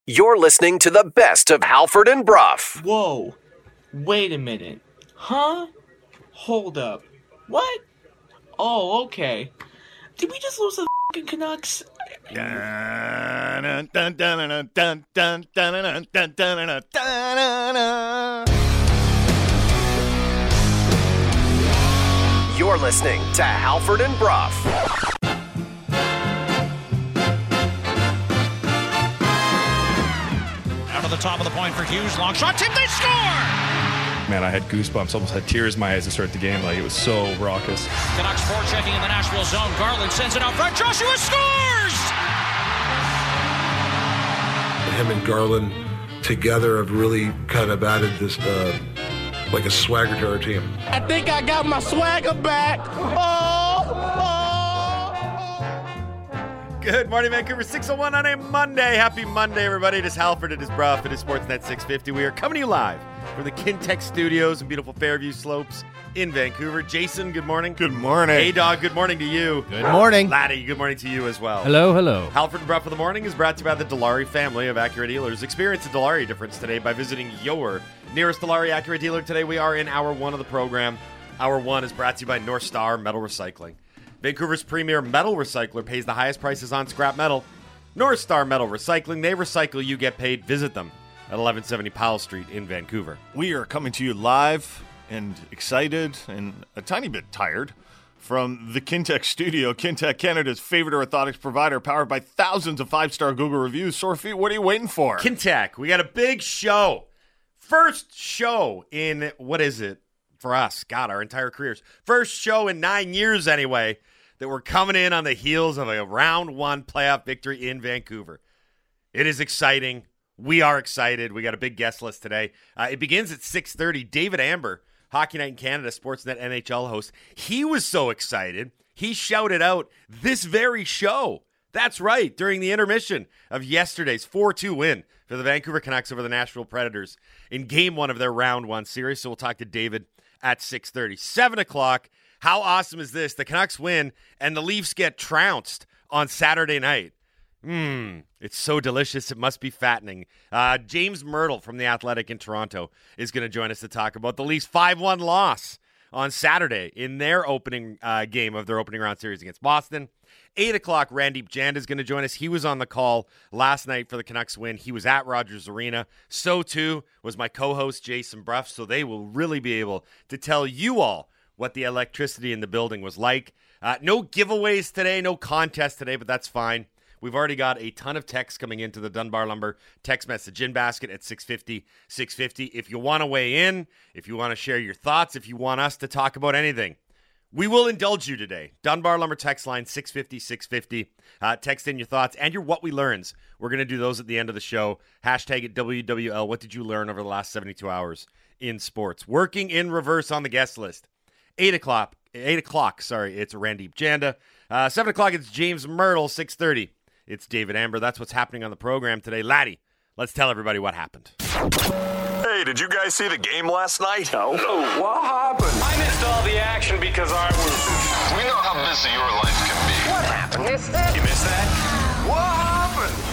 You're listening to the best of Halford and Brough. Whoa. Wait a minute. Huh? Hold up. What? Oh, okay. Did we just lose the f***ing Canucks? You're listening to Halford and Brough. Out of the top of the point for Hughes. Long shot. Tip. They score! Man, I had goosebumps. Almost had tears in my eyes to start the game. Like, it was so raucous. Canucks forechecking in the Nashville zone. Garland sends it out front. Joshua scores! Him and Garland together have really kind of added this, like a swagger to our team. I think I got my swagger back. Good morning, Vancouver. 6:01 on a Monday. Happy Monday, everybody. It is Halford. It is Brough. It is Sportsnet 650. We are coming to you live from the Kintec Studios in beautiful Fairview Slopes in Vancouver. Jason, good morning. Good morning. Hey, Dog, good morning to you. Good morning. Laddie, good morning to you as well. Hello, hello. Halford and Brough for the morning is brought to you by the Dilawri family of Acura dealers. Experience the Dilawri difference today by visiting your nearest Dilawri Acura dealer. Today we are in hour one of the program. Hour one is brought to you by North Star Metal Recycling. Vancouver's premier metal recycler pays the highest prices on scrap metal. North Star Metal Recycling. They recycle, you get paid. Visit them at 1170 Powell Street in Vancouver. We are coming to you live and excited and a tiny bit tired from the Kintec studio. Kintec, Canada's favorite orthotics provider, powered by thousands of five-star Google reviews. Sorfi, what are you waiting for? Kintec, we got a big show. First show in, what is it for us? God, our entire careers. First show in 9 years anyway, that we're coming in on the heels of a round one playoff victory in Vancouver. It is exciting. We are excited. We got a big guest list today. It begins at 6:30. David Amber, Hockey Night in Canada, Sportsnet NHL host. He was so excited, he shouted out this very show. That's right, during the intermission of yesterday's 4-2 win for the Vancouver Canucks over the Nashville Predators in Game 1 of their round one series. So we'll talk to David at 6:30. 7 o'clock. How awesome is this? The Canucks win, and the Leafs get trounced on Saturday night. It's so delicious. It must be fattening. James Myrtle from The Athletic in Toronto is going to join us to talk about the Leafs' 5-1 loss on Saturday in their opening game of their opening round series against Boston. 8 o'clock, Randeep Janda is going to join us. He was on the call last night for the Canucks win. He was at Rogers Arena. So, too, was my co-host, Jason Brough. So they will really be able to tell you all what the electricity in the building was like. No giveaways today, no contest today, but that's fine. We've already got a ton of texts coming into the Dunbar Lumber text message in basket at 650. If you want to weigh in, if you want to share your thoughts, if you want us to talk about anything, we will indulge you today. Dunbar Lumber text line 650. Text in your thoughts and your what we learns. We're going to do those at the end of the show. Hashtag it WWL. What did you learn over the last 72 hours in sports? Working in reverse on the guest list. 8 o'clock, it's Randeep Janda. 7 o'clock, it's James Myrtle. 6:30, it's David Amber. That's what's happening on the program today. Laddie, let's tell everybody what happened. Hey, did you guys see the game last night? No. What happened? I missed all the action because I was... We know how busy your life can be. What happened? You missed that? What happened?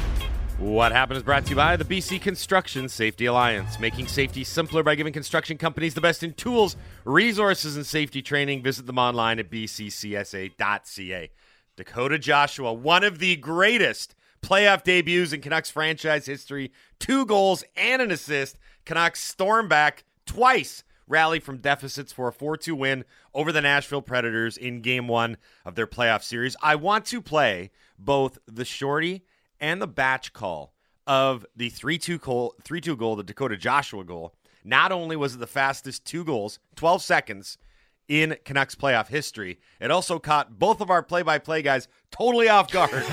What happened is brought to you by the BC Construction Safety Alliance, making safety simpler by giving construction companies the best in tools, resources, and safety training. Visit them online at bccsa.ca. Dakota Joshua, one of the greatest playoff debuts in Canucks franchise history. 2 goals and an assist. Canucks storm back twice, rally from deficits for a 4-2 win over the Nashville Predators in Game 1 of their playoff series. I want to play both the shorty and the batch call of the 3-2 goal, the Dakota Joshua goal. Not only was it the fastest 2 goals, 12 seconds, in Canucks playoff history, it also caught both of our play-by-play guys totally off guard.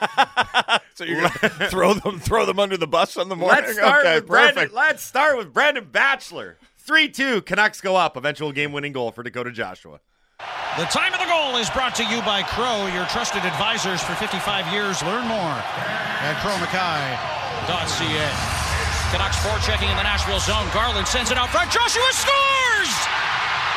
So you're going to throw them under the bus on the morning? Let's start with Brandon Batchelor. 3-2, Canucks go up. Eventual game-winning goal for Dakota Joshua. The time of the goal is brought to you by Crow, your trusted advisors for 55 years. Learn more at crowmackay.ca. Canucks forechecking in the Nashville zone. Garland sends it out front. Joshua scores!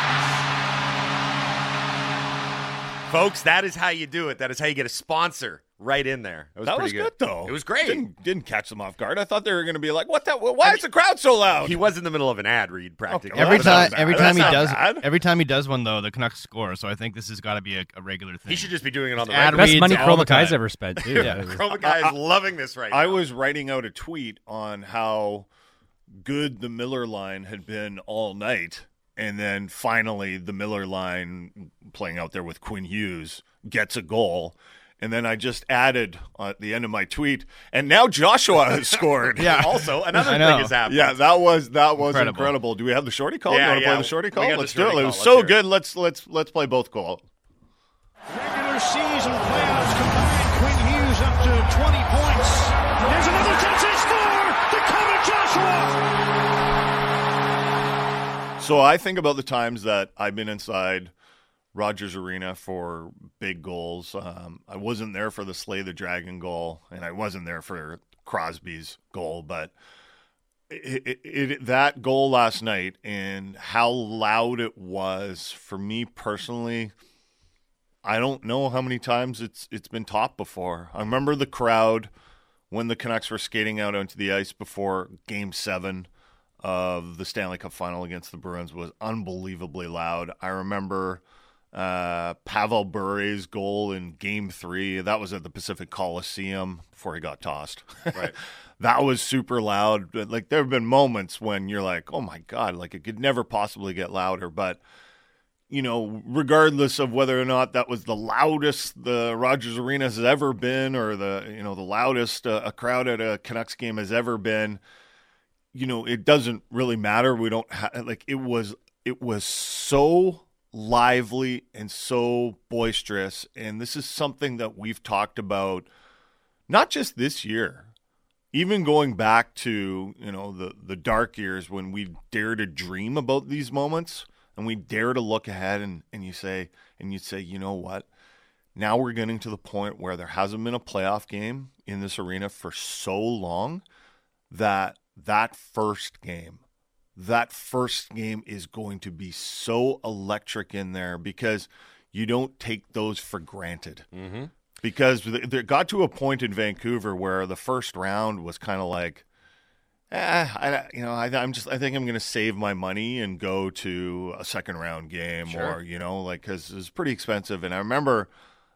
Folks, that is how you do it. That is how you get a sponsor right in there. It was That pretty was good, though. It was great. Didn't catch them off guard. I thought they were going to be like, "What? Why is the crowd so loud?" He was in the middle of an ad read practically. Okay, Every time he bad. does one though, the Canucks score. So I think this has got to be a regular thing. He should just be doing it on the Ad regular. Best money all the Chromacai's time. ever spent, too. Yeah. Chroma is loving this right now. I was writing out a tweet on how good the Miller line had been all night, and then finally the Miller line, playing out there with Quinn Hughes, gets a goal. And then I just added at the end of my tweet, and now Joshua has scored. Yeah. Also, another thing has happened. Yeah, that was incredible. Do we have the shorty call? Yeah, You want to yeah. play the shorty call? We got Let's the do it. shorty It was call. so Let's hear good. Let's play both calls. Regular season playoffs combined. Quinn Hughes up to 20 points. There's another chance to score. Dakota Joshua. So I think about the times that I've been inside Rogers Arena for big goals. I wasn't there for the Slay the Dragon goal, and I wasn't there for Crosby's goal, but that goal last night and how loud it was for me personally, I don't know how many times it's been topped before. I remember the crowd when the Canucks were skating out onto the ice before Game 7 of the Stanley Cup Final against the Bruins was unbelievably loud. I remember Pavel Bure's goal in Game 3. That was at the Pacific Coliseum before he got tossed. Right. That was super loud. Like, there have been moments when you're like, oh my God, like it could never possibly get louder. But, you know, regardless of whether or not that was the loudest the Rogers Arena has ever been, or the loudest a crowd at a Canucks game has ever been, you know, it doesn't really matter. We don't it was so lively and so boisterous, and this is something that we've talked about not just this year, even going back to, you know, the dark years when we dare to dream about these moments and we dare to look ahead and you'd say, you know what, now we're getting to the point where there hasn't been a playoff game in this arena for so long that first game is going to be so electric in there, because you don't take those for granted. Mm-hmm. Because there got to a point in Vancouver where the first round was kind of like, I think I'm going to save my money and go to a second round game. Sure. Or, you know, like, because it was pretty expensive. And I remember,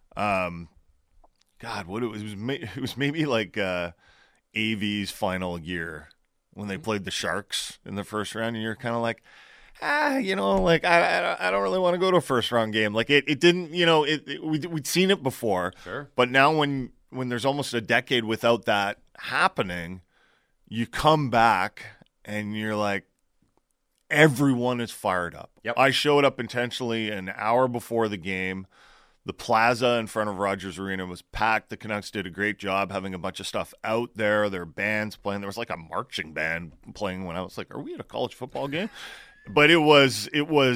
it was maybe like AV's final year when they played the Sharks in the first round, and you're kind of like, you know, like I don't really want to go to a first round game. Like it didn't, you know, we'd seen it before. Sure. But now when there's almost a decade without that happening, you come back and you're like, everyone is fired up. Yep. I showed up intentionally an hour before the game. The plaza in front of Rogers Arena was packed. The Canucks did a great job having a bunch of stuff out there. There were bands playing. There was like a marching band playing when I was like, are we at a college football game? But it was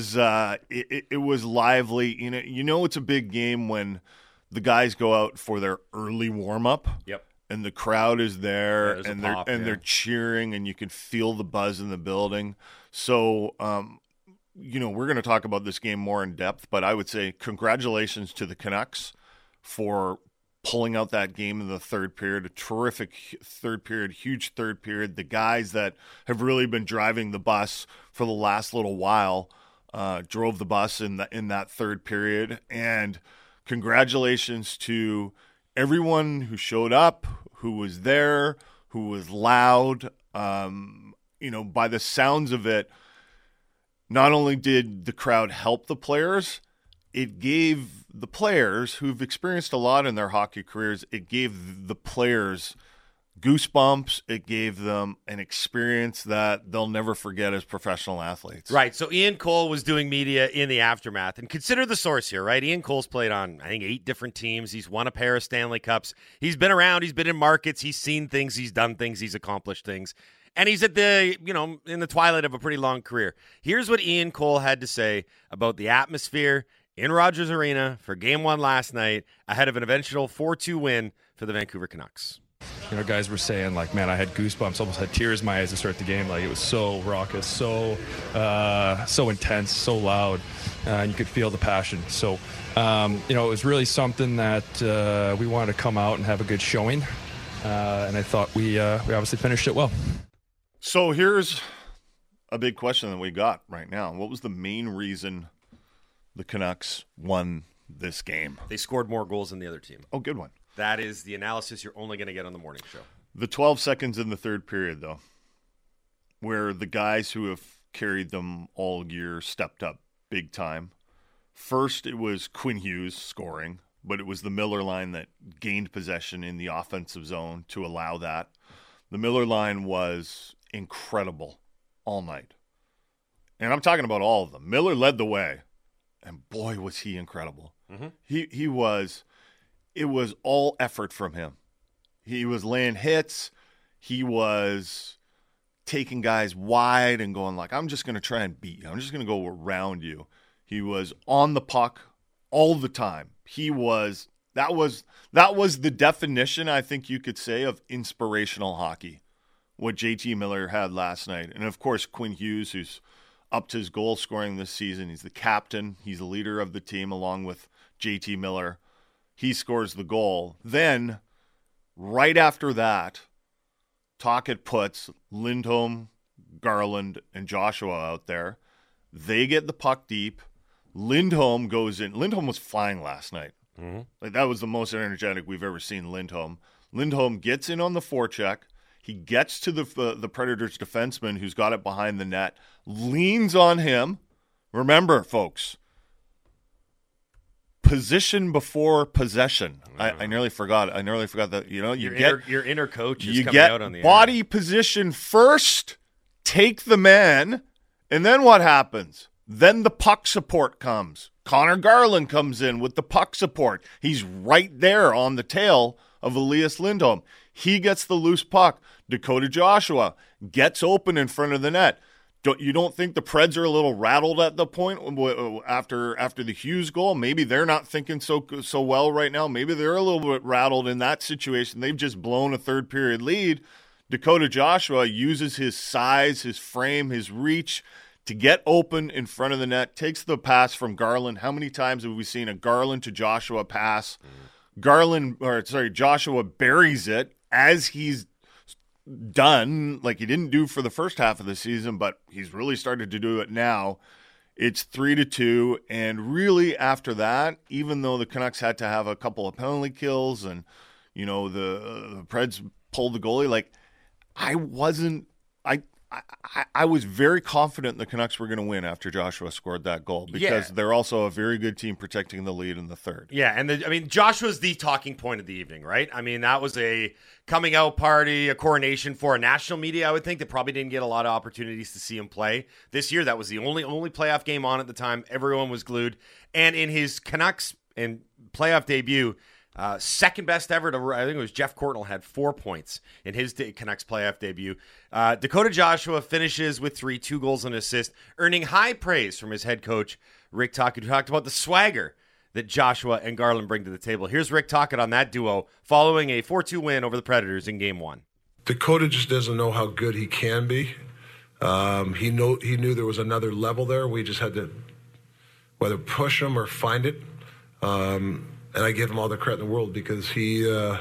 lively. You know, it's a big game when the guys go out for their early warm up. Yep. And the crowd is there, Yeah, and pop, they're cheering, and you can feel the buzz in the building. So, you know, we're going to talk about this game more in depth, but I would say congratulations to the Canucks for pulling out that game in the third period. A terrific third period, huge third period. The guys that have really been driving the bus for the last little while drove the bus in that third period. And congratulations to everyone who showed up, who was there, who was loud. You know, by the sounds of it, not only did the crowd help the players, it gave the players who've experienced a lot in their hockey careers, it gave the players goosebumps. It gave them an experience that they'll never forget as professional athletes. Right. So Ian Cole was doing media in the aftermath. And consider the source here, right? Ian Cole's played on, I think, 8 different teams. He's won a pair of Stanley Cups. He's been around. He's been in markets. He's seen things. He's done things. He's accomplished things. And he's at the, you know, in the twilight of a pretty long career. Here's what Ian Cole had to say about the atmosphere in Rogers Arena for Game 1 last night ahead of an eventual 4-2 win for the Vancouver Canucks. guys were saying, like, man, I had goosebumps, almost had tears in my eyes to start the game. Like, it was so raucous, so intense, so loud, and you could feel the passion. So, it was really something that we wanted to come out and have a good showing, and I thought we obviously finished it well. So here's a big question that we got right now. What was the main reason the Canucks won this game? They scored more goals than the other team. Oh, good one. That is the analysis you're only going to get on the morning show. The 12 seconds in the third period, though, where the guys who have carried them all year stepped up big time. First, it was Quinn Hughes scoring, but it was the Miller line that gained possession in the offensive zone to allow that. The Miller line was incredible all night. And I'm talking about all of them. Miller led the way, and boy, was he incredible. Mm-hmm. He was... It was all effort from him. He was laying hits. He was taking guys wide and going like, I'm just going to try and beat you. I'm just going to go around you. He was on the puck all the time. That was the definition, I think you could say, of inspirational hockey, what JT Miller had last night. And, of course, Quinn Hughes, who's up to his goal scoring this season. He's the captain. He's the leader of the team along with JT Miller. He scores the goal. Then, right after that, Tocchet puts Lindholm, Garland, and Joshua out there. They get the puck deep. Lindholm goes in. Lindholm was flying last night. Mm-hmm. Like, that was the most energetic we've ever seen Lindholm. Lindholm gets in on the forecheck. He gets to the Predators defenseman who's got it behind the net, leans on him. Remember, folks, position before possession. I nearly forgot. I nearly forgot that. Your inner coach is you coming get out on the body air. Position first, take the man, and then what happens? Then the puck support comes. Connor Garland comes in with the puck support. He's right there on the tail of Elias Lindholm. He gets the loose puck. Dakota Joshua gets open in front of the net. You don't think the Preds are a little rattled at the point after the Hughes goal? Maybe they're not thinking so well right now. Maybe they're a little bit rattled in that situation. They've just blown a third period lead. Dakota Joshua uses his size, his frame, his reach to get open in front of the net, takes the pass from Garland. How many times have we seen a Garland to Joshua pass? Joshua buries it as he's done, like he didn't do for the first half of the season, but he's really started to do it now. It's 3-2, and really after that, even though the Canucks had to have a couple of penalty kills and, the Preds pulled the goalie, like I was very confident the Canucks were going to win after Joshua scored that goal because they're also a very good team protecting the lead in the third. Yeah, and Joshua's the talking point of the evening, right? I mean, that was a coming out party, a coronation for a national media, I would think, that probably didn't get a lot of opportunities to see him play this year. That was the only playoff game on at the time. Everyone was glued. And in his Canucks and playoff debut, second best ever I think it was Jeff Courtnall had 4 points in his Canucks playoff debut. Dakota Joshua finishes with 2 goals and assist, earning high praise from his head coach, Rick Tocchet, who talked about the swagger that Joshua and Garland bring to the table. Here's Rick Tocchet on that duo following a 4-2 win over the Predators in Game 1. Dakota just doesn't know how good he can be. He knew there was another level there. We just had to whether push him or find it. And I give him all the credit in the world because he, I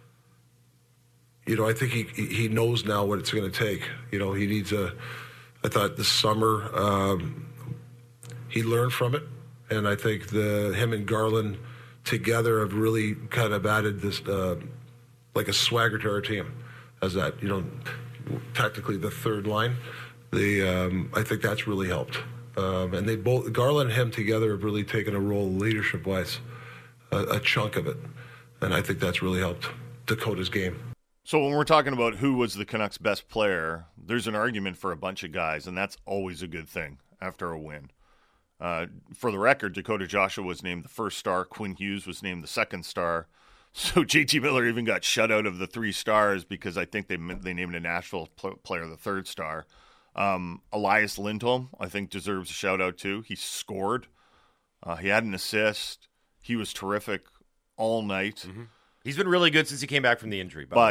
think he knows now what it's going to take. He needs I thought this summer he learned from it, and I think him and Garland together have really kind of added this like a swagger to our team as that, tactically the third line. I think that's really helped. And they both, Garland and him together, have really taken a role leadership-wise. A chunk of it, and I think that's really helped Dakota's game. So when we're talking about who was the Canucks' best player, there's an argument for a bunch of guys, and that's always a good thing after a win. For the record, Dakota Joshua was named the first star. Quinn Hughes was named the second star. So JT Miller even got shut out of the 3 stars because I think they named a Nashville player the third star. Elias Lindholm, I think, deserves a shout-out too. He scored. He had an assist. He was terrific all night. Mm-hmm. He's been really good since he came back from the injury, by the way.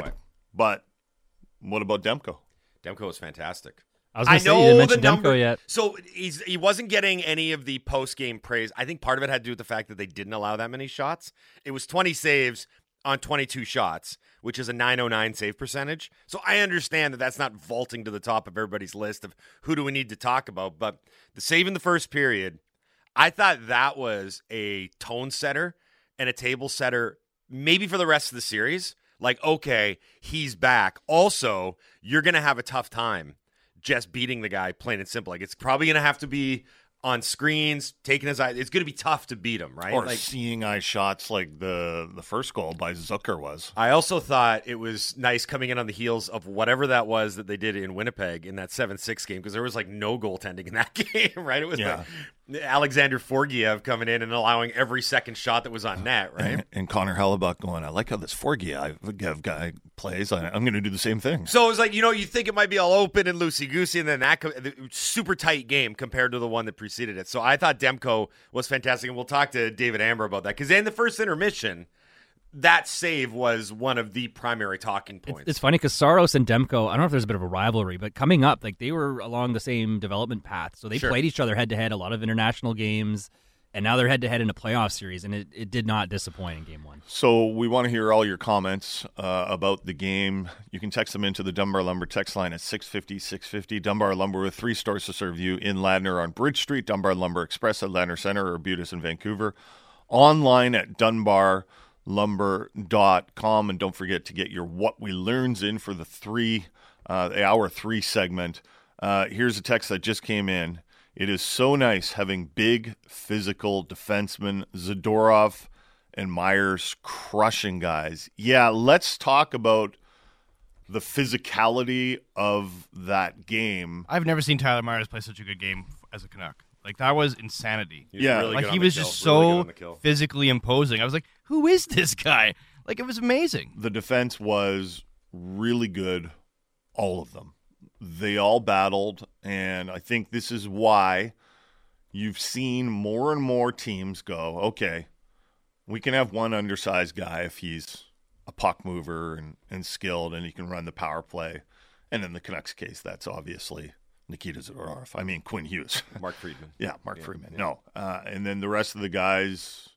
But what about Demko? Demko was fantastic. I was going to say, you didn't mention Demko yet. So he wasn't getting any of the post-game praise. I think part of it had to do with the fact that they didn't allow that many shots. It was 20 saves on 22 shots, which is a .909 save percentage. So I understand that that's not vaulting to the top of everybody's list of who do we need to talk about. But the save in the first period, I thought that was a tone setter and a table setter maybe for the rest of the series. Like, okay, he's back. Also, you're going to have a tough time just beating the guy, plain and simple. Like, it's probably going to have to be on screens, taking his eye. It's going to be tough to beat him, right? Or like, seeing eye shots like the first goal by Zucker was. I also thought it was nice coming in on the heels of whatever that was that they did in Winnipeg in that 7-6 game, because there was like no goaltending in that game, right? It was like Alexander Forgiev coming in and allowing every second shot that was on net, right? And Connor Hellebuck going, I like how this Forgiev guy plays. I'm going to do the same thing. So it was like, you think it might be all open and loosey-goosey, and then that super tight game compared to the one that preceded it. So I thought Demko was fantastic, and we'll talk to David Amber about that, because in the first intermission, that save was one of the primary talking points. It's funny because Saros and Demko, I don't know if there's a bit of a rivalry, but coming up, like they were along the same development path. So they played each other head-to-head, a lot of international games, and now they're head-to-head in a playoff series, and it did not disappoint in Game 1. So we want to hear all your comments about the game. You can text them into the Dunbar Lumber text line at 650-650. Dunbar Lumber with 3 stores to serve you in Ladner on Bridge Street, Dunbar Lumber Express at Ladner Center, or Arbutus in Vancouver. Online at dunbarlumber.com. And don't forget to get your What We Learns in for the hour 3 segment. Here's a text that just came in. It is so nice having big physical defensemen, Zadorov and Myers, crushing guys. Yeah, let's talk about the physicality of that game. I've never seen Tyler Myers play such a good game as a Canuck. Like, that was insanity. He was just so physically imposing. I was like, who is this guy? Like, it was amazing. The defense was really good, all of them. They all battled, and I think this is why you've seen more and more teams go, okay, we can have one undersized guy if he's a puck mover and skilled and he can run the power play. And in the Canucks case, that's obviously Nikita Zadorov. I mean, Quinn Hughes. Mark Friedman. Yeah, Mark Friedman. Yeah. No. And then the rest of the guys,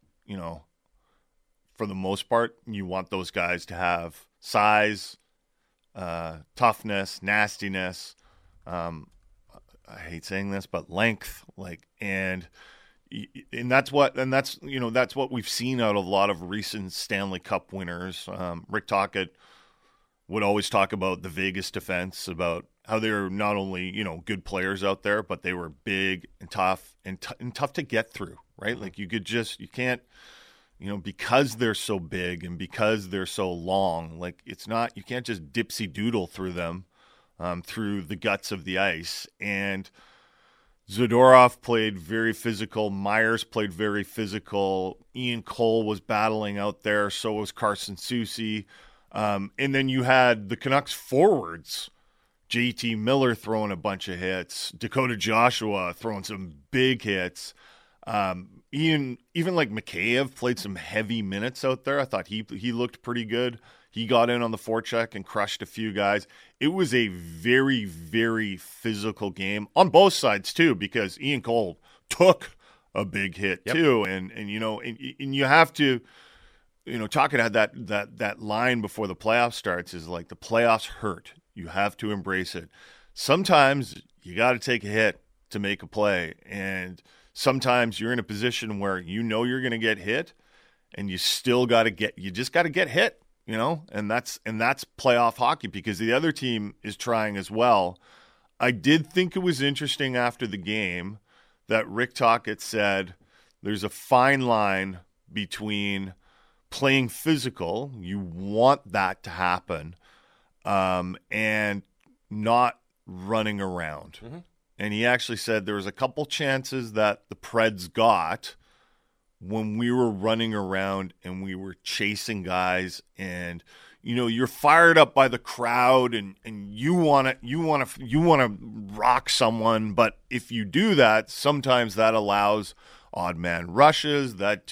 for the most part, you want those guys to have size, toughness, nastiness. I hate saying this, but length, and that's what we've seen out of a lot of recent Stanley Cup winners. Rick Tocchet would always talk about the Vegas defense, about how they were not only, good players out there, but they were big and tough and tough to get through, right? Like you can't, because they're so big and because they're so long, you can't just dipsy doodle through them, through the guts of the ice. And Zadorov played very physical. Myers played very physical. Ian Cole was battling out there. So was Carson Soucy. And then you had the Canucks forwards, JT Miller throwing a bunch of hits, Dakota Joshua throwing some big hits. Even like Mikheyev played some heavy minutes out there. I thought he looked pretty good. He got in on the forecheck and crushed a few guys. It was a very, very physical game on both sides too, because Ian Cole took a big hit too, and you have to. Tocchet had that line before the playoff starts is like, the playoffs hurt. You have to embrace it. Sometimes you got to take a hit to make a play, and sometimes you're in a position where you're going to get hit, and you just got to get hit, and that's playoff hockey, because the other team is trying as well. I did think it was interesting after the game that Rick Tocchet said there's a fine line between playing physical, you want that to happen, and not running around. Mm-hmm. And he actually said there was a couple chances that the Preds got when we were running around and we were chasing guys, and you're fired up by the crowd and you want to rock someone, but if you do that, sometimes that allows odd man rushes. It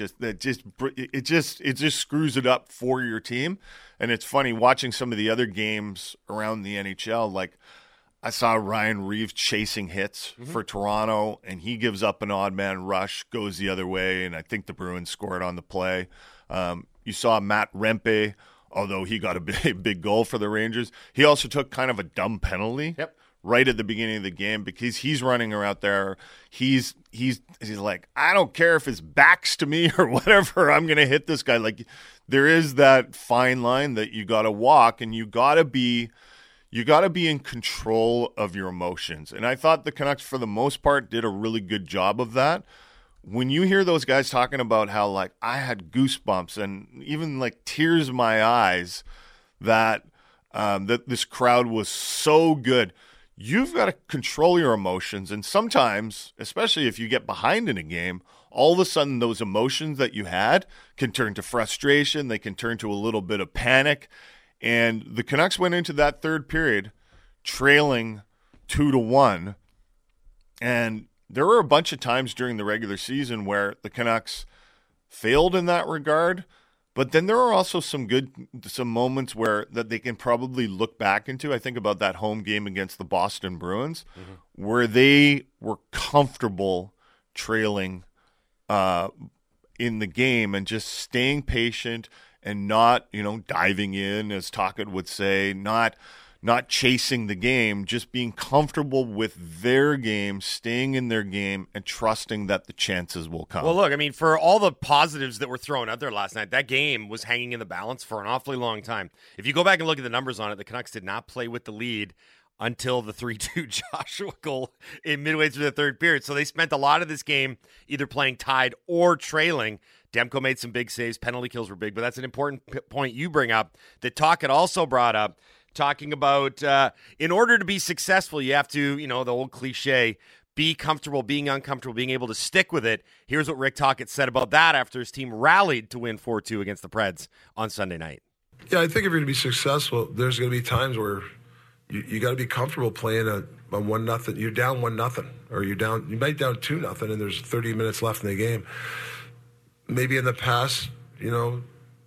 just screws it up for your team. And it's funny watching some of the other games around the NHL. Like I saw Ryan Reeves chasing hits for Toronto, and he gives up an odd man rush, goes the other way, and I think the Bruins scored on the play. You saw Matt Rempe, although he got a big goal for the Rangers. He also took kind of a dumb penalty. Yep. Right at the beginning of the game, because he's running around there. He's like, I don't care if his back's to me or whatever, I'm going to hit this guy. Like, there is that fine line that you got to walk, and you got to be in control of your emotions. And I thought the Canucks, for the most part, did a really good job of that. When you hear those guys talking about how, like, I had goosebumps and even, like, tears in my eyes that this crowd was so good, you've got to control your emotions. And sometimes, especially if you get behind in a game, all of a sudden those emotions that you had can turn to frustration. They can turn to a little bit of panic. And the Canucks went into that third period trailing 2-1. And there were a bunch of times during the regular season where the Canucks failed in that regard. But then there are also some moments where that they can probably look back into. I think about that home game against the Boston Bruins, where they were comfortable trailing in the game and just staying patient and not, diving in, as Tocchet would say, not chasing the game, just being comfortable with their game, staying in their game, and trusting that the chances will come. Well, look, I mean, for all the positives that were thrown out there last night, that game was hanging in the balance for an awfully long time. If you go back and look at the numbers on it, the Canucks did not play with the lead until the 3-2 Joshua goal in midway through the third period. So they spent a lot of this game either playing tied or trailing. Demko made some big saves. Penalty kills were big, but that's an important point you bring up that Tocchet also brought up, talking about in order to be successful, you have to, the old cliche, be comfortable, being uncomfortable, being able to stick with it. Here's what Rick Tocchet said about that after his team rallied to win 4-2 against the Preds on Sunday night. Yeah, I think if you're going to be successful, there's going to be times where you got to be comfortable playing a 1-0. You're down 1-0, or you might down 2-0, and there's 30 minutes left in the game. Maybe in the past, you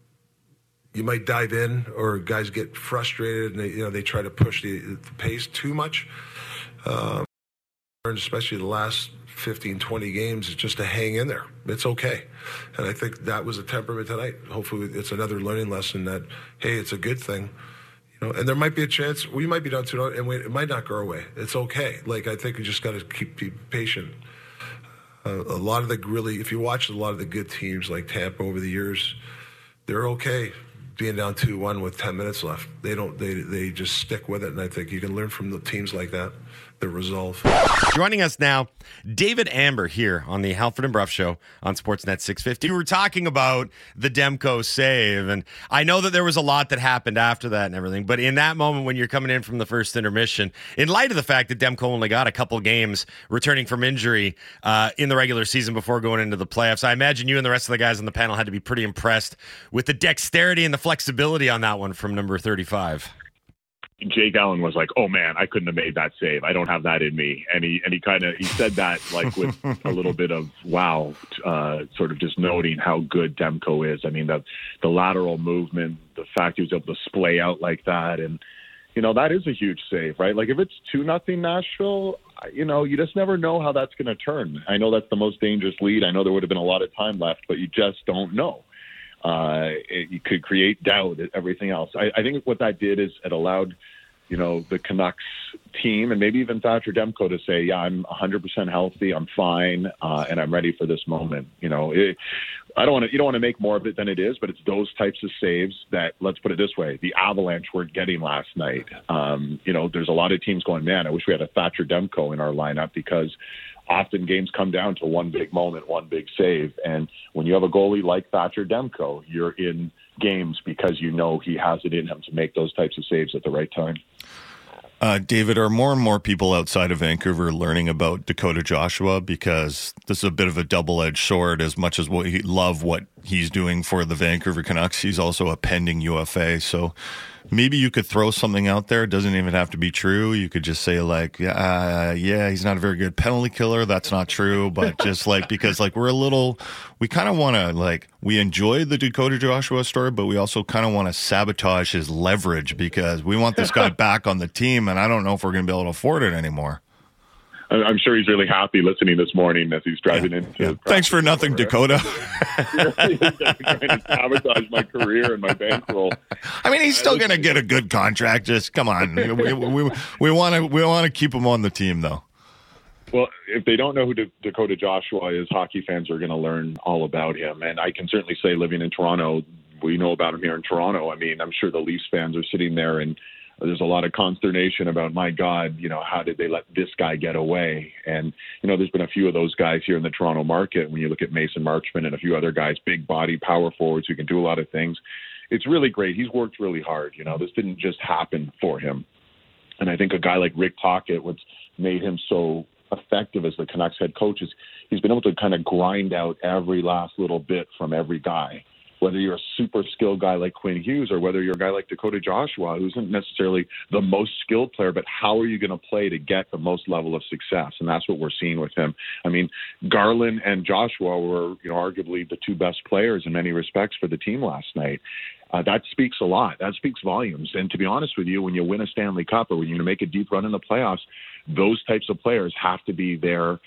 might dive in, or guys get frustrated and they try to push the pace too much. And especially the last 15, 20 games, is just to hang in there. It's okay. And I think that was a temperament tonight. Hopefully it's another learning lesson that, hey, it's a good thing. And there might be a chance we might be down 2-0 and it might not go away. It's okay. Like, I think we just got to be patient. A lot of if you watch a lot of the good teams like Tampa over the years, they're okay being down 2-1 with 10 minutes left. They just stick with it, and I think you can learn from the teams like that, the resolve. Joining us now, David Amber here on the Halford and Brough Show on Sportsnet 650. We were talking about the Demko save, and I know that there was a lot that happened after that and everything, but in that moment when you're coming in from the first intermission, in light of the fact that Demko only got a couple games returning from injury in the regular season before going into the playoffs, I imagine you and the rest of the guys on the panel had to be pretty impressed with the dexterity and the flexibility on that one from number 35. Jake Allen was like, "Oh man, I couldn't have made that save. I don't have that in me." And he said that like with a little bit of wow, sort of just noting how good Demko is. I mean, the lateral movement, the fact he was able to splay out like that, and that is a huge save, right? Like if it's 2-0 Nashville, you just never know how that's going to turn. I know that's the most dangerous lead. I know there would have been a lot of time left, but you just don't know. You could create doubt, everything else. I think what that did is it allowed, the Canucks team and maybe even Thatcher Demko to say, yeah, I'm 100% healthy, I'm fine, and I'm ready for this moment. You don't want to make more of it than it is, but it's those types of saves that, let's put it this way, the Avalanche were getting last night. There's a lot of teams going, man, I wish we had a Thatcher Demko in our lineup, because often games come down to one big moment, one big save. And when you have a goalie like Thatcher Demko, you're in games because he has it in him to make those types of saves at the right time. David, are more and more people outside of Vancouver learning about Dakota Joshua? Because this is a bit of a double-edged sword. As much as we love what he's doing for the Vancouver Canucks, he's also a pending UFA. So maybe you could throw something out there. It doesn't even have to be true. You could just say like, yeah, he's not a very good penalty killer. That's not true. But just like, because like we kind of want to like, we enjoy the Dakota Joshua story, but we also kind of want to sabotage his leverage because we want this guy back on the team. And I don't know if we're going to be able to afford it anymore. I'm sure he's really happy listening this morning as he's driving into. Yeah. Thanks for nothing, Dakota. Trying to sabotage my career and my bankroll. I mean, he's still going to get a good contract. Just come on, we want to keep him on the team, though. Well, if they don't know who Dakota Joshua is, hockey fans are going to learn all about him. And I can certainly say, living in Toronto, we know about him here in Toronto. I mean, I'm sure the Leafs fans are sitting there and there's a lot of consternation about, my God, how did they let this guy get away? And, there's been a few of those guys here in the Toronto market. When you look at Mason Marchment and a few other guys, big body power forwards who can do a lot of things, it's really great. He's worked really hard. This didn't just happen for him. And I think a guy like Rick Tocchet, what's made him so effective as the Canucks head coach is he's been able to kind of grind out every last little bit from every guy. Whether you're a super skilled guy like Quinn Hughes or whether you're a guy like Dakota Joshua, who isn't necessarily the most skilled player, but how are you going to play to get the most level of success? And that's what we're seeing with him. I mean, Garland and Joshua were, arguably the two best players in many respects for the team last night. That speaks a lot. That speaks volumes. And to be honest with you, when you win a Stanley Cup or when you make a deep run in the playoffs, those types of players have to be there.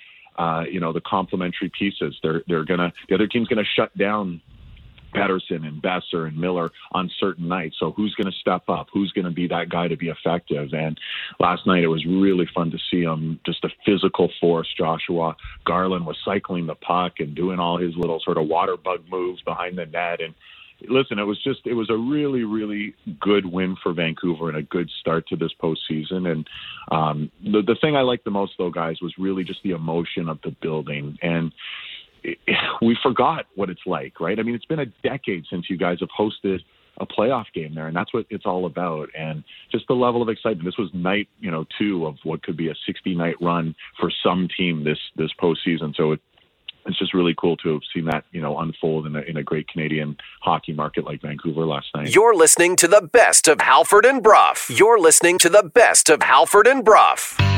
The complementary pieces. The other team's going to shut down Pettersson and Besser and Miller on certain nights. So who's going to step up? Who's going to be that guy to be effective? And last night it was really fun to see him, just a physical force. Joshua Garland was cycling the puck and doing all his little sort of water bug moves behind the net. And listen, it was a really, really good win for Vancouver and a good start to this postseason. And the thing I liked the most, though, guys, was really just the emotion of the building. And we forgot what it's like, right? I mean, it's been a decade since you guys have hosted a playoff game there, and that's what it's all about. And just the level of excitement. This was night, 2 of what could be a 60-night run for some team this postseason. So it's just really cool to have seen that, unfold in a great Canadian hockey market like Vancouver last night. You're listening to the best of Halford and Brough. You're listening to the best of Halford and Brough.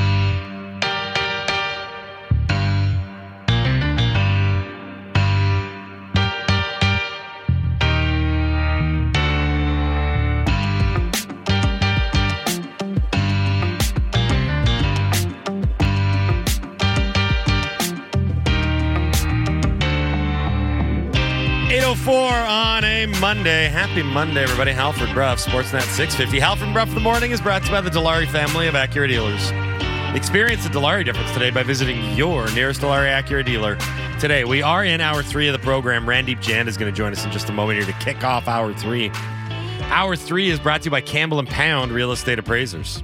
8:04 on a Monday. Happy Monday, everybody. Halford Brough, Sportsnet 650. Halford and Brough for the morning is brought to you by the Dilawri family of Acura dealers. Experience the Dilawri difference today by visiting your nearest Dilawri Acura dealer today. We are in Hour 3 of the program. Randeep Jand is going to join us in just a moment here to kick off Hour 3. Hour 3 is brought to you by Campbell & Pound Real Estate Appraisers.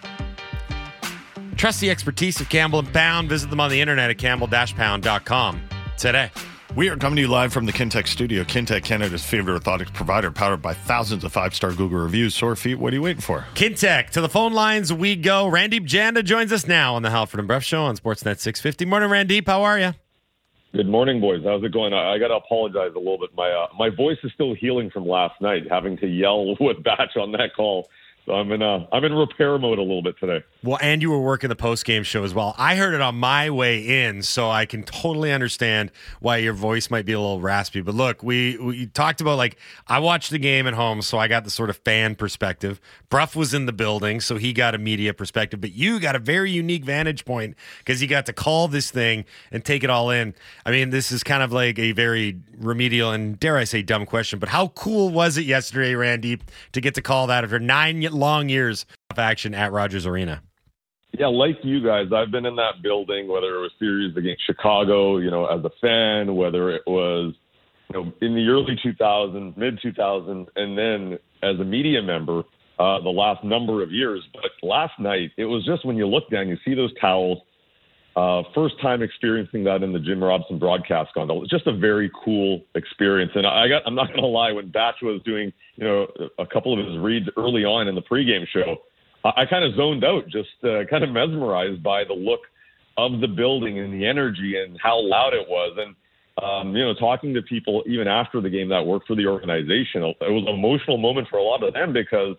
Trust the expertise of Campbell & Pound. Visit them on the internet at campbell-pound.com today. We are coming to you live from the Kintec studio. Kintec, Canada's favorite orthotics provider, powered by thousands of 5-star Google reviews. Sore feet, what are you waiting for? Kintec, to the phone lines we go. Randeep Janda joins us now on the Halford and Brough Show on Sportsnet 650. Morning, Randeep. How are you? Good morning, boys. How's it going? I got to apologize a little bit. My voice is still healing from last night, having to yell with Batch on that call. So I'm in repair mode a little bit today. Well, and you were working the post-game show as well. I heard it on my way in, so I can totally understand why your voice might be a little raspy. But look, we talked about, like, I watched the game at home, so I got the sort of fan perspective. Brough was in the building, so he got a media perspective. But you got a very unique vantage point because you got to call this thing and take it all in. I mean, this is kind of like a very remedial and, dare I say, dumb question. But how cool was it yesterday, Randeep, to get to call that after 9 long years of action at Rogers Arena? Yeah, like you guys, I've been in that building, whether it was series against Chicago, as a fan, whether it was, in the early 2000s, mid 2000s, and then as a media member the last number of years. But last night, it was just when you look down, you see those towels. First time experiencing that in the Jim Robson broadcast gondola. It's just a very cool experience. And I'm not going to lie, when Batch was doing, a couple of his reads early on in the pregame show, I kind of zoned out, just kind of mesmerized by the look of the building and the energy and how loud it was. And, talking to people even after the game that worked for the organization, it was an emotional moment for a lot of them because,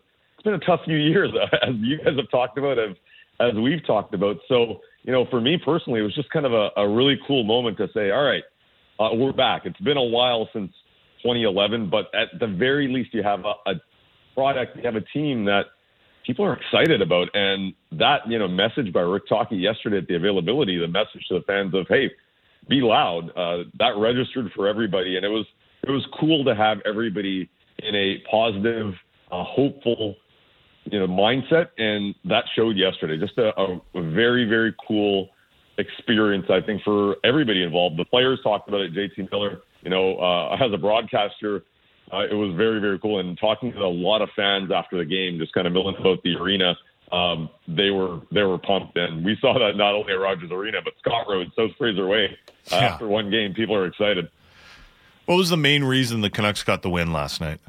been a tough few years, as you guys have talked about, as we've talked about. So, for me personally, it was just kind of a really cool moment to say, all right, we're back. It's been a while since 2011, but at the very least, you have a product, you have a team that people are excited about. And that, message by Rick Tocchet yesterday at the availability, the message to the fans of, hey, be loud, that registered for everybody. And it was cool to have everybody in a positive, hopeful, mindset. And that showed yesterday. Just a very, very cool experience, I think, for everybody involved. The players talked about it, JT Miller, as a broadcaster, it was very, very cool. And talking to a lot of fans after the game, just kind of milling about the arena, they were pumped. And we saw that not only at Rogers Arena, but Scott Road, South Fraser Way. After one game, people are excited. What was the main reason the Canucks got the win last night?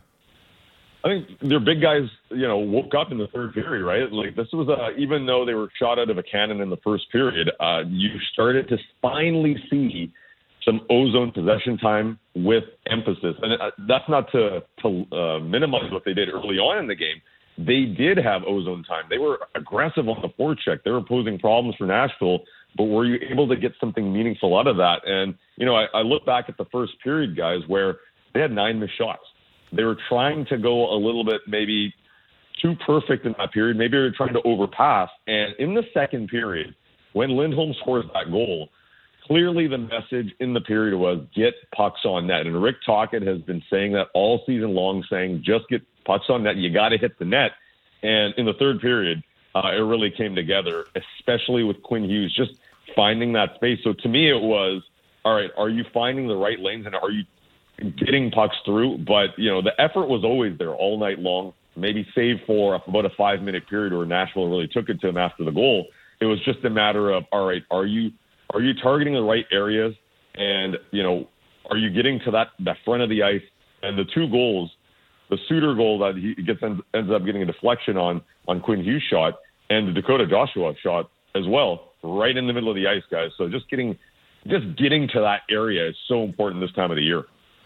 I think their big guys, woke up in the third period, right? Like this was even though they were shot out of a cannon in the first period, you started to finally see some ozone possession time with emphasis. And that's not to minimize what they did early on in the game. They did have ozone time. They were aggressive on the forecheck. They were posing problems for Nashville, but were you able to get something meaningful out of that? And, I look back at the first period, guys, where they had 9 missed shots. They were trying to go a little bit maybe too perfect in that period. Maybe they were trying to overpass. And in the second period, when Lindholm scores that goal, clearly the message in the period was get pucks on net. And Rick Tocchet has been saying that all season long, saying just get pucks on net. You got to hit the net. And in the third period, it really came together, especially with Quinn Hughes just finding that space. So to me, it was, all right, are you finding the right lanes and are you getting pucks through? But, the effort was always there all night long, maybe save for about a 5-minute period where Nashville really took it to him after the goal. It was just a matter of, all right, are you targeting the right areas? And, are you getting to that front of the ice? And the 2 goals, the Suter goal that he ends up getting a deflection on Quinn Hughes' shot, and the Dakota Joshua shot as well, right in the middle of the ice, guys. So just getting to that area is so important this time of the year.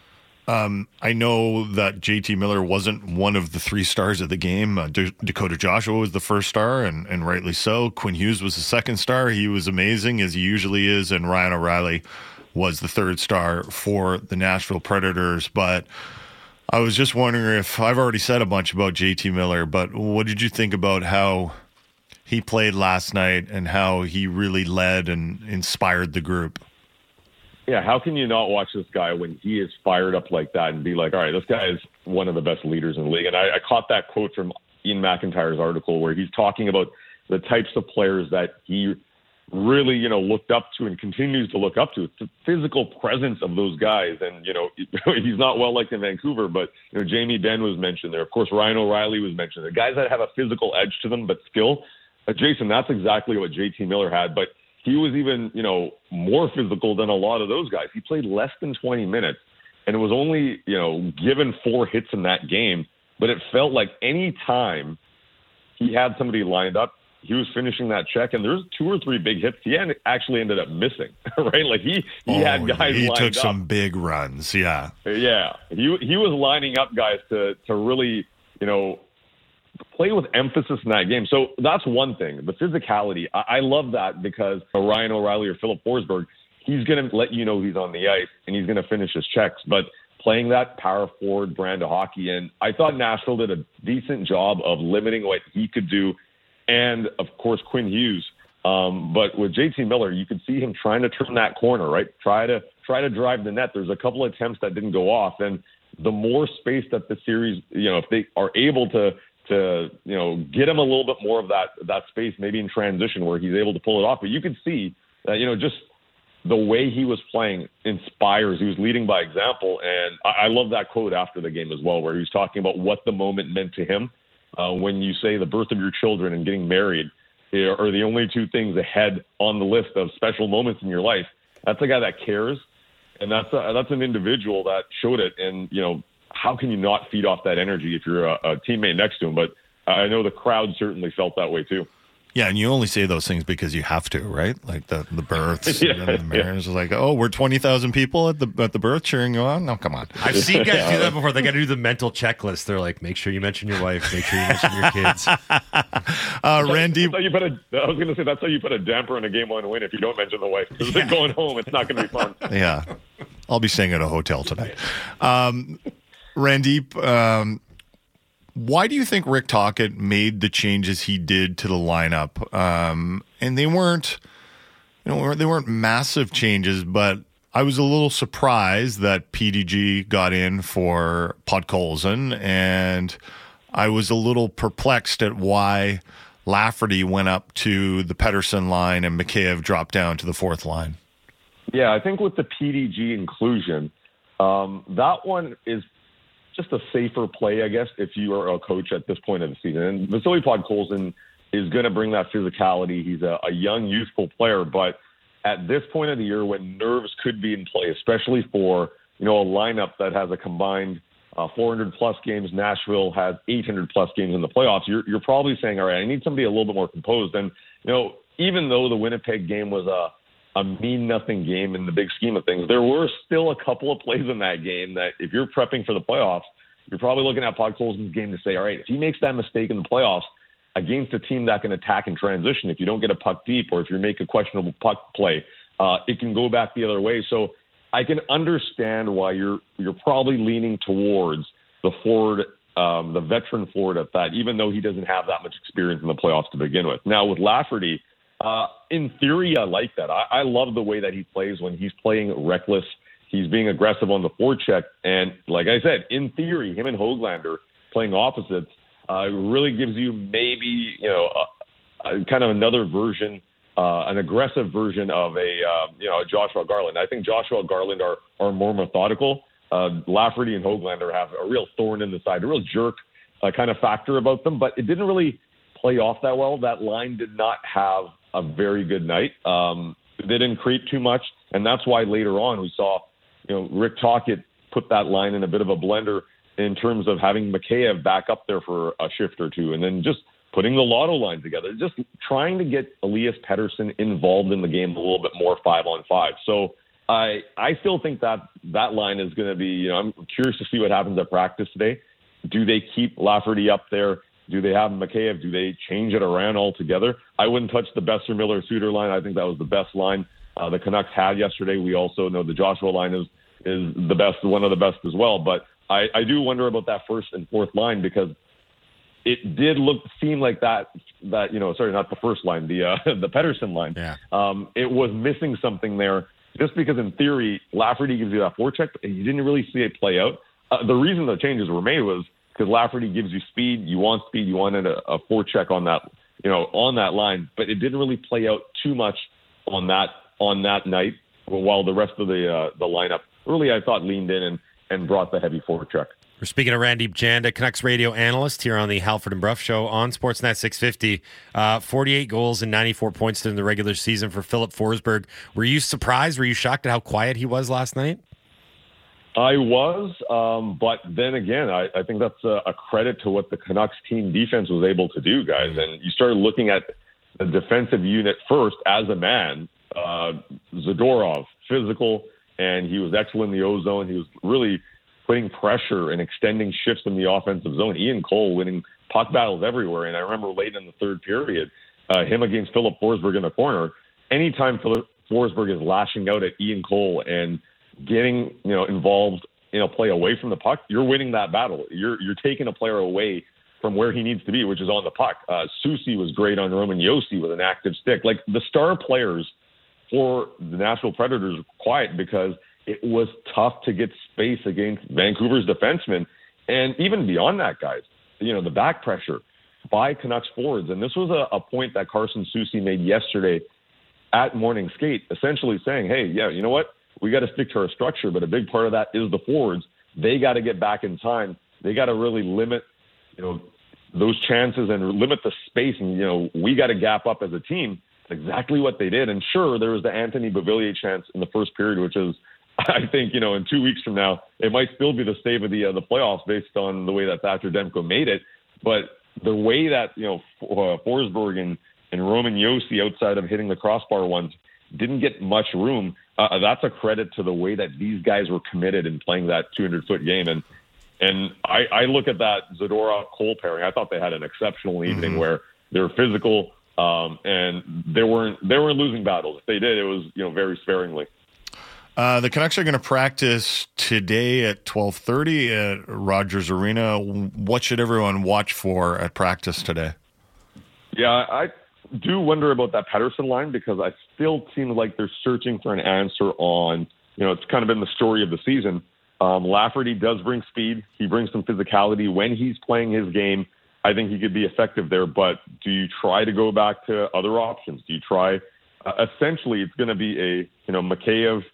I know that JT Miller wasn't one of the 3 stars of the game. Dakota Joshua was the first star, and rightly so. Quinn Hughes was the second star. He was amazing, as he usually is, and Ryan O'Reilly was the third star for the Nashville Predators. But I was just wondering if I've already said a bunch about JT Miller, but what did you think about how he played last night and how he really led and inspired the group? Yeah, how can you not watch this guy when he is fired up like that and be like, all right, this guy is one of the best leaders in the league? And I caught that quote from Ian McIntyre's article where he's talking about the types of players that he really, looked up to and continues to look up to. It's the physical presence of those guys. And, he's not well liked in Vancouver, but, Jamie Benn was mentioned there. Of course, Ryan O'Reilly was mentioned there. Guys that have a physical edge to them, but skill. Jason, that's exactly what JT Miller had. But he was even, more physical than a lot of those guys. He played less than 20 minutes, and it was only, given 4 hits in that game. But it felt like any time he had somebody lined up, he was finishing that check. And there's 2 or 3 big hits he actually ended up missing, right? Like he had guys lined up. He took some big runs, yeah. Yeah, he was lining up guys to really, play with emphasis in that game. So that's one thing. The physicality, I love that because Ryan O'Reilly or Philip Forsberg, he's going to let you know he's on the ice and he's going to finish his checks. But playing that power forward brand of hockey, and I thought Nashville did a decent job of limiting what he could do. And, of course, Quinn Hughes. But with JT Miller, you could see him trying to turn that corner, right? Try to drive the net. There's a couple of attempts that didn't go off. And the more space that the series, if they are able to get him a little bit more of that space, maybe in transition where he's able to pull it off. But you could see that, just the way he was playing inspires. He was leading by example. And I love that quote after the game as well, where he was talking about what the moment meant to him. When you say the birth of your children and getting married are the only 2 things ahead on the list of special moments in your life. That's a guy that cares. And that's an individual that showed it. And, how can you not feed off that energy if you're a teammate next to him? But I know the crowd certainly felt that way too. Yeah, and you only say those things because you have to, right? Like the births and the marriage. Like, oh, we're 20,000 people at the birth cheering you on. No, come on. I've seen guys do that before. They got to do the mental checklist. They're like, make sure you mention your wife. Make sure you mention your kids. Randy, I was going to say that's how you put a damper on a game one win if you don't mention the wife. Because they're going home, it's not going to be fun. Yeah, I'll be staying at a hotel tonight. Randy. Why do you think Rick Tocchet made the changes he did to the lineup? And they weren't massive changes, but I was a little surprised that PDG got in for Podkolzin, and I was a little perplexed at why Lafferty went up to the Pettersson line and Mikheyev dropped down to the fourth line. Yeah, I think with the PDG inclusion, that one is just a safer play, I guess, if you are a coach at this point of the season. And Vasily Podkolzin is going to bring that physicality. He's a young, youthful player, but at this point of the year when nerves could be in play, especially for, a lineup that has a combined 400-plus games, Nashville has 800-plus games in the playoffs, you're probably saying, all right, I need somebody a little bit more composed. And, even though the Winnipeg game was a mean-nothing game in the big scheme of things, there were still a couple of plays in that game that if you're prepping for the playoffs, you're probably looking at Podkolzin's game to say, all right, if he makes that mistake in the playoffs against a team that can attack and transition, if you don't get a puck deep or if you make a questionable puck play, it can go back the other way. So I can understand why you're probably leaning towards the forward, the veteran forward at that, even though he doesn't have that much experience in the playoffs to begin with. Now with Lafferty, in theory, I like that. I love the way that he plays when he's playing reckless. He's being aggressive on the forecheck. And like I said, in theory, him and Höglander playing opposites really gives you maybe, kind of another version, an aggressive version of a Joshua Garland. I think Joshua Garland are more methodical. Lafferty and Höglander have a real thorn in the side, a real jerk kind of factor about them, but it didn't really play off that well. That line did not have a very good night. They didn't create too much, and that's why later on we saw, Rick Tocchet put that line in a bit of a blender in terms of having Mikheyev back up there for a shift or two, and then just putting the Lotto line together, just trying to get Elias Pettersson involved in the game a little bit more 5-on-5. So I still think that line is going to be, I'm curious to see what happens at practice today. Do they keep Lafferty up there? Do they have Mikheyev? Do they change it around altogether? I wouldn't touch the Besser, Miller, Suter line. I think that was the best line the Canucks had yesterday. We also know the Joshua line is the best, one of the best as well. But I do wonder about that first and fourth line because it did seem like that sorry, not the first line, the Pettersson line. Yeah. It was missing something there just because in theory Lafferty gives you that forecheck and you didn't really see it play out. The reason the changes were made was because Lafferty gives you speed. You want speed. You wanted a forecheck on that, on that line. But it didn't really play out too much on that night. While the rest of the lineup really, I thought, leaned in and brought the heavy forecheck. We're speaking to Randeep Janda, Canucks radio analyst here on the Halford and Bruff Show on Sportsnet 650. 48 goals and 94 points during the regular season for Filip Forsberg. Were you surprised? Were you shocked at how quiet he was last night? I was, but then again, I think that's a credit to what the Canucks team defense was able to do, guys. And you started looking at the defensive unit first as a man. Zadorov, physical, and he was excellent in the O-zone. He was really putting pressure and extending shifts in the offensive zone. Ian Cole winning puck battles everywhere. And I remember late in the third period, him against Filip Forsberg in the corner. Anytime Filip Forsberg is lashing out at Ian Cole and getting involved in a play away from the puck, you're winning that battle. You're taking a player away from where he needs to be, which is on the puck. Soucy was great on Roman Josi with an active stick. Like the star players for the Nashville Predators were quiet because it was tough to get space against Vancouver's defensemen. And even beyond that, guys, the back pressure by Canucks forwards. And this was a point that Carson Soucy made yesterday at morning skate, essentially saying, hey, yeah, you know what? We got to stick to our structure, but a big part of that is the forwards. They got to get back in time. They got to really limit, those chances and limit the space. And, we got to gap up as a team. That's exactly what they did. And sure, there was the Anthony Beauvillier chance in the first period, which is, I think, in 2 weeks from now, it might still be the save of the playoffs based on the way that Thatcher Demko made it. But the way that, Forsberg and Roman Josi, outside of hitting the crossbar ones, didn't get much room. That's a credit to the way that these guys were committed in playing that 200-foot game. And I look at that Zadorov-Cole pairing. I thought they had an exceptional evening where they were physical and they weren't losing battles. If they did, it was very sparingly. The Canucks are going to practice today at 12:30 at Rogers Arena. What should everyone watch for at practice today? Yeah, I do wonder about that Pettersson line because I still seem like they're searching for an answer on, it's kind of been the story of the season. Lafferty does bring speed. He brings some physicality. When he's playing his game, I think he could be effective there. But do you try to go back to other options? Do you try? Essentially, it's going to be a Mikheyev,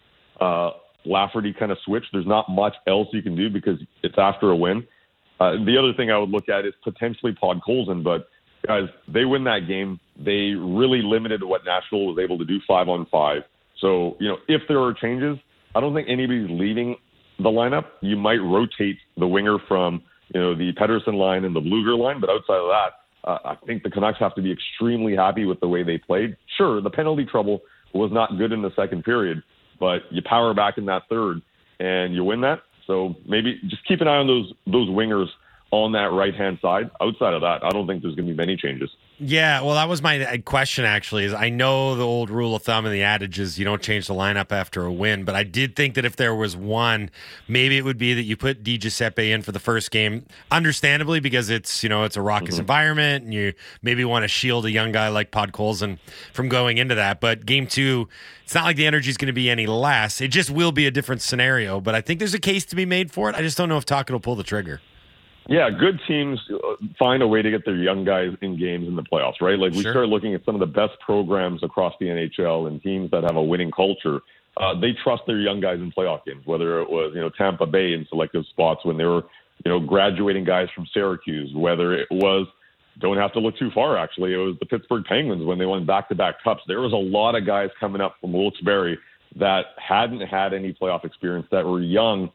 Lafferty kind of switch. There's not much else you can do because it's after a win. The other thing I would look at is potentially Podkolzin, but guys, they win that game. They really limited what Nashville was able to do 5-on-5. So, if there are changes, I don't think anybody's leaving the lineup. You might rotate the winger from, the Pettersson line and the Bluger line, but outside of that, I think the Canucks have to be extremely happy with the way they played. Sure, the penalty trouble was not good in the second period, but you power back in that third and you win that. So maybe just keep an eye on those wingers on that right-hand side. Outside of that, I don't think there's going to be many changes. Yeah, well, that was my question, actually, is I know the old rule of thumb and the adage is you don't change the lineup after a win, but I did think that if there was one, maybe it would be that you put Di Giuseppe in for the first game, understandably, because it's, it's a raucous environment, and you maybe want to shield a young guy like Podkolzin from going into that. But game two, it's not like the energy is going to be any less. It just will be a different scenario, but I think there's a case to be made for it. I just don't know if Tocchet will pull the trigger. Yeah, good teams find a way to get their young guys in games in the playoffs, right? Like we start looking at some of the best programs across the NHL and teams that have a winning culture. They trust their young guys in playoff games, whether it was, Tampa Bay in selective spots when they were, graduating guys from Syracuse, whether it was, don't have to look too far, actually. It was the Pittsburgh Penguins when they won back-to-back cups. There was a lot of guys coming up from Wilkes-Barre that hadn't had any playoff experience, that were young,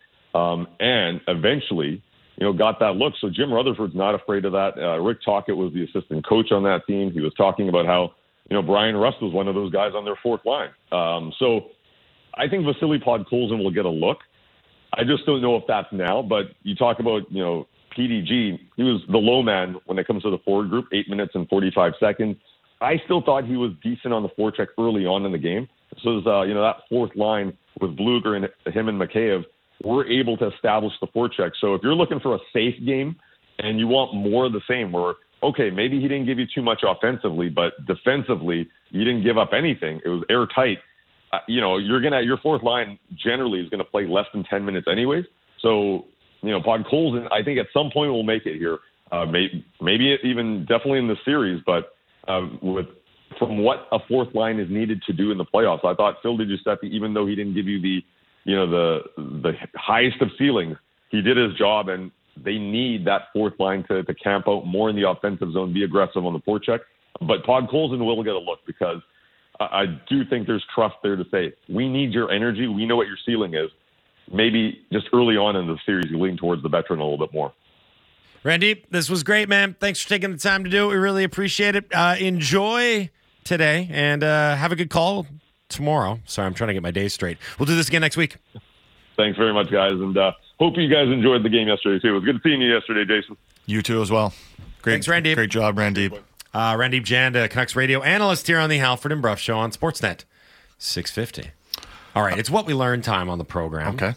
and eventually got that look. So Jim Rutherford's not afraid of that. Rick Tocchet was the assistant coach on that team. He was talking about how, Brian Rust was one of those guys on their fourth line. So I think Vasily Podkolzin will get a look. I just don't know if that's now, but you talk about, PDG, he was the low man when it comes to the forward group, 8 minutes and 45 seconds. I still thought he was decent on the forecheck early on in the game. So that fourth line with Bluger and him and Mikheyev, we're able to establish the forecheck. So if you're looking for a safe game and you want more of the same, where, okay, maybe he didn't give you too much offensively, but defensively, you didn't give up anything. It was airtight. Your fourth line generally is going to play less than 10 minutes anyways. So, Podkolzin, I think at some point will make it here. Maybe even definitely in the series, but from what a fourth line is needed to do in the playoffs, I thought Phil DiGiuseppe, even though he didn't give you the highest of ceilings, he did his job, and they need that fourth line to camp out more in the offensive zone, be aggressive on the forecheck. But Podkolzin will get a look because I do think there's trust there to say, we need your energy. We know what your ceiling is. Maybe just early on in the series, you lean towards the veteran a little bit more. Randy, this was great, man. Thanks for taking the time to do it. We really appreciate it. Enjoy today and have a good call tomorrow. Sorry, I'm trying to get my days straight. We'll do this again next week. Thanks very much, guys, and hope you guys enjoyed the game yesterday, too. It was good seeing you yesterday, Jason. You too as well. Thanks, Randy. Great job, Randy. Randy Janda, Canucks radio analyst here on the Halford and Bruff Show on Sportsnet 650. All right, it's what we learned time on the program. Okay.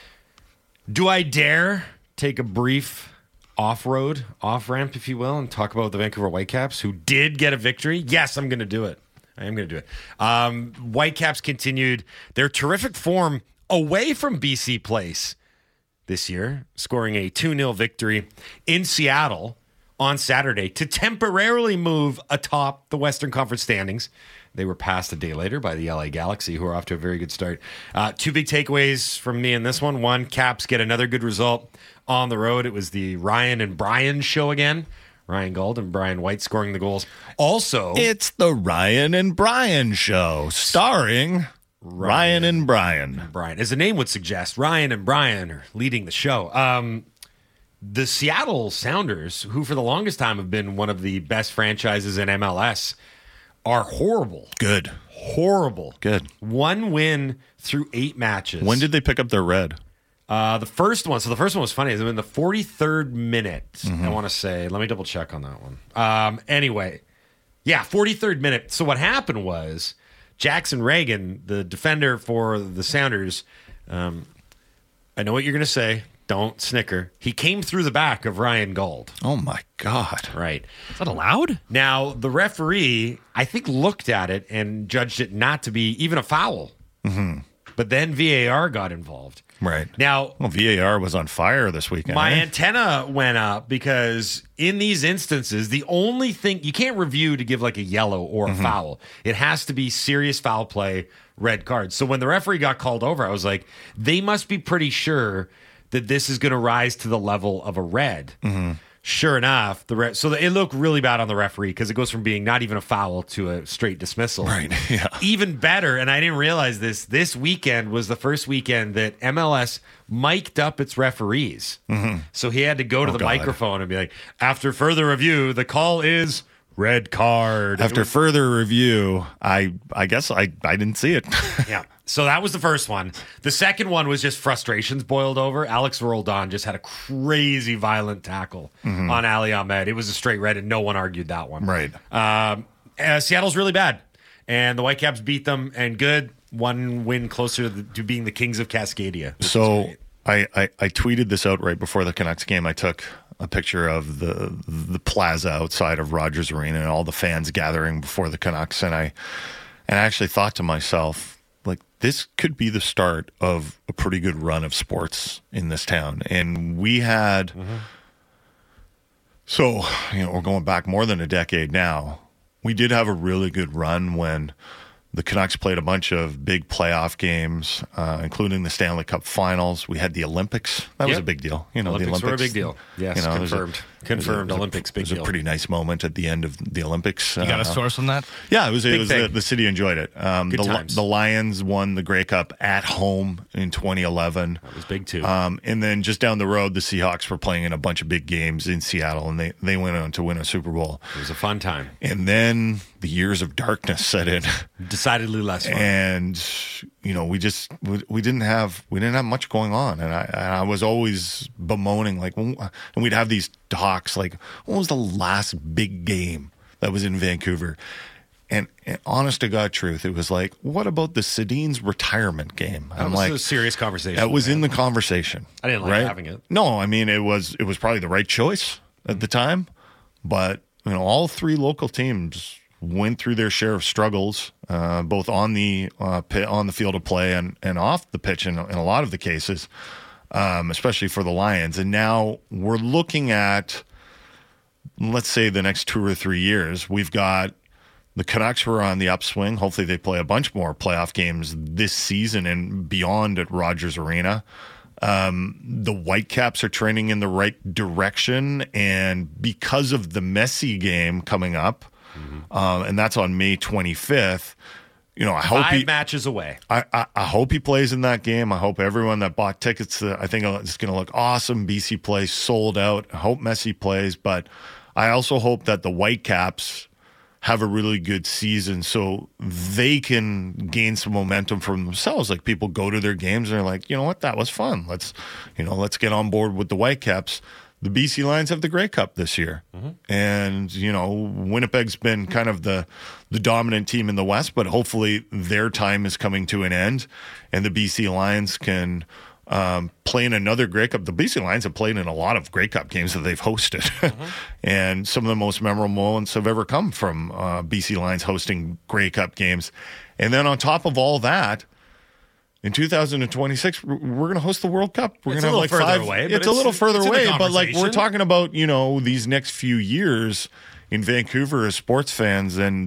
Do I dare take a brief off-ramp, if you will, and talk about the Vancouver Whitecaps, who did get a victory? Yes, I'm going to do it. I am going to do it. Whitecaps continued their terrific form away from BC Place this year, scoring a 2-0 victory in Seattle on Saturday to temporarily move atop the Western Conference standings. They were passed a day later by the LA Galaxy, who are off to a very good start. Two big takeaways from me in this one. One, Caps get another good result on the road. It was the Ryan and Brian show again. Ryan Gauld and Brian White scoring the goals. Also, it's the Ryan and Brian show, starring Ryan and Brian. Brian, as the name would suggest, Ryan and Brian are leading the show. The Seattle Sounders, who for the longest time have been one of the best franchises in MLS, are horrible. Good. Horrible. Good. 1 win through 8 matches. When did they pick up their red? The first one. So the first one was funny. It was in the 43rd minute, I want to say. Let me double check on that one. Anyway, 43rd minute. So what happened was Jackson Reagan, the defender for the Sounders, I know what you're going to say. Don't snicker. He came through the back of Ryan Gauld. Oh, my God. Right. Is that allowed? Now, the referee, I think, looked at it and judged it not to be even a foul. Mm-hmm. But then VAR got involved. Right. Now, VAR was on fire this weekend. My antenna went up because in these instances, the only thing you can't review to give like a yellow or a foul. It has to be serious foul play, red card. So when the referee got called over, I was like, they must be pretty sure that this is going to rise to the level of a red. Sure enough, so it looked really bad on the referee because it goes from being not even a foul to a straight dismissal. Right. Yeah. Even better, and I didn't realize this weekend was the first weekend that MLS mic'd up its referees. So he had to go to the microphone and be like, after further review, the call is red card. After further review, I guess I didn't see it. Yeah. So that was the first one. The second one was just frustrations boiled over. Alex Roldan just had a crazy violent tackle on Ali Ahmed. It was a straight red, and no one argued that one. Right. Seattle's really bad, and the Whitecaps beat them, and good. 1 win closer to being the Kings of Cascadia. So I tweeted this out right before the Canucks game. I took a picture of the plaza outside of Rogers Arena and all the fans gathering before the Canucks, and I actually thought to myself, like, this could be the start of a pretty good run of sports in this town. And we had, so, we're going back more than a decade now. We did have a really good run when the Canucks played a bunch of big playoff games, including the Stanley Cup Finals. We had the Olympics. That was a big deal. Olympics were a big deal. Yes, confirmed. Olympics, big deal. It was a pretty nice moment at the end of the Olympics. You got a source on that? Yeah, it was the city enjoyed it. Good times. The Lions won the Grey Cup at home in 2011. That was big too. And then just down the road, the Seahawks were playing in a bunch of big games in Seattle, and they went on to win a Super Bowl. It was a fun time. And then the years of darkness set in. Decidedly less fun. And we didn't have much going on, and I was always bemoaning, like, and we'd have these talks like, when was the last big game that was in Vancouver? And honest to God truth, it was like, what about the Sedin's retirement game? That was a serious conversation. That was in the conversation. I didn't like having it. No, I mean, it was probably the right choice at the time, but all 3 local teams went through their share of struggles, both on the field of play and off the pitch in a lot of the cases, especially for the Lions. And now we're looking at, let's say, the next 2 or 3 years. We've got the Canucks who are on the upswing. Hopefully they play a bunch more playoff games this season and beyond at Rogers Arena. The Whitecaps are trending in the right direction, and because of the Messi game coming up, and that's on May 25th. I hope 5 matches away. I hope he plays in that game. I hope everyone that bought tickets, I think it's going to look awesome. BC plays sold out. I hope Messi plays, but I also hope that the Whitecaps have a really good season so they can gain some momentum from themselves. Like, people go to their games and they're like, you know what, that was fun. Let's get on board with the Whitecaps. The BC Lions have the Grey Cup this year. And, Winnipeg's been kind of the dominant team in the West, but hopefully their time is coming to an end and the BC Lions can play in another Grey Cup. The BC Lions have played in a lot of Grey Cup games that they've hosted. And some of the most memorable moments have ever come from BC Lions hosting Grey Cup games. And then on top of all that, in 2026, we're going to host the World Cup. We're going to have like 5. It's a little further away, but like we're talking about, these next few years in Vancouver as sports fans, and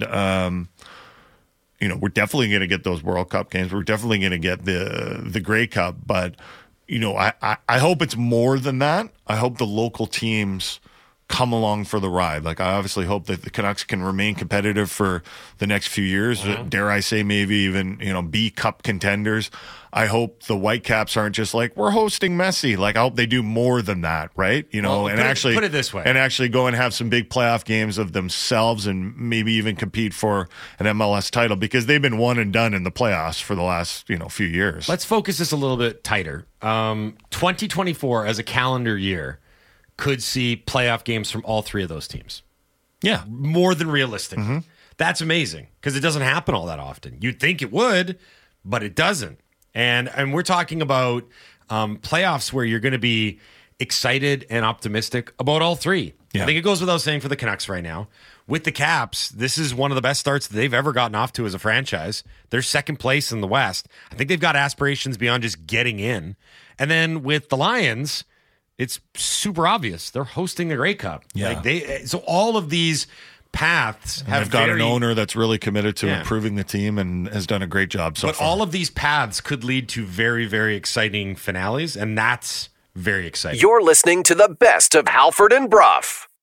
we're definitely going to get those World Cup games. We're definitely going to get the Grey Cup, but I hope it's more than that. I hope the local teams come along for the ride. Like, I obviously hope that the Canucks can remain competitive for the next few years. Dare I say, maybe even, be cup contenders. I hope the Whitecaps aren't just like, we're hosting Messi. Like, I hope they do more than that, right? And put it this way. And actually go and have some big playoff games of themselves and maybe even compete for an MLS title, because they've been one and done in the playoffs for the last, few years. Let's focus this a little bit tighter. 2024 as a calendar year could see playoff games from all three of those teams. Yeah. More than realistic. Mm-hmm. That's amazing, because it doesn't happen all that often. You'd think it would, but it doesn't. And we're talking about playoffs where you're going to be excited and optimistic about all three. Yeah. I think it goes without saying for the Canucks right now. With the Caps, this is one of the best starts that they've ever gotten off to as a franchise. They're second place in the West. I think they've got aspirations beyond just getting in. And then with the Lions, it's super obvious. They're hosting the Grey Cup. Yeah. So all of these paths have got an owner that's really committed to improving the team and has done a great job so far. But all of these paths could lead to very, very exciting finales, and that's very exciting. You're listening to the best of Halford and Brough.